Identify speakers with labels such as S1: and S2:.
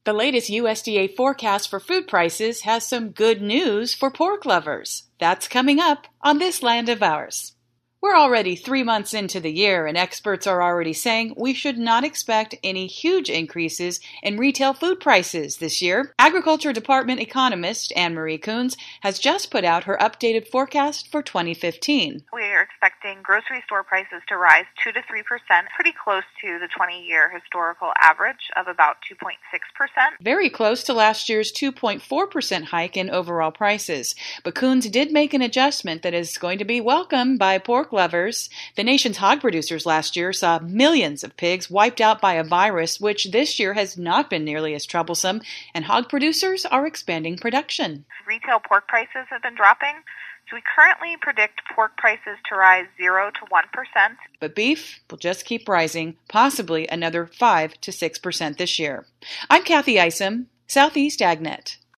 S1: The latest USDA forecast for food prices has some good news for pork lovers. That's coming up on This Land of Ours. We're already 3 months into the year, and experts are already saying we should not expect any huge increases in retail food prices this year. Agriculture Department economist Anne-Marie Coons has just put out her updated forecast for 2015.
S2: We are expecting grocery store prices to rise 2 to 3%, pretty close to the 20-year historical average of about 2.6%.
S1: Very close to last year's 2.4% hike in overall prices. But Coons did make an adjustment that is going to be welcome by pork lovers. The nation's hog producers last year saw millions of pigs wiped out by a virus, which this year has not been nearly as troublesome, and hog producers are expanding production.
S2: Retail pork prices have been dropping, so we currently predict pork prices to rise 0 to 1%.
S1: But beef will just keep rising, possibly another 5 to 6% this year. I'm Kathy Isom, Southeast AgNet.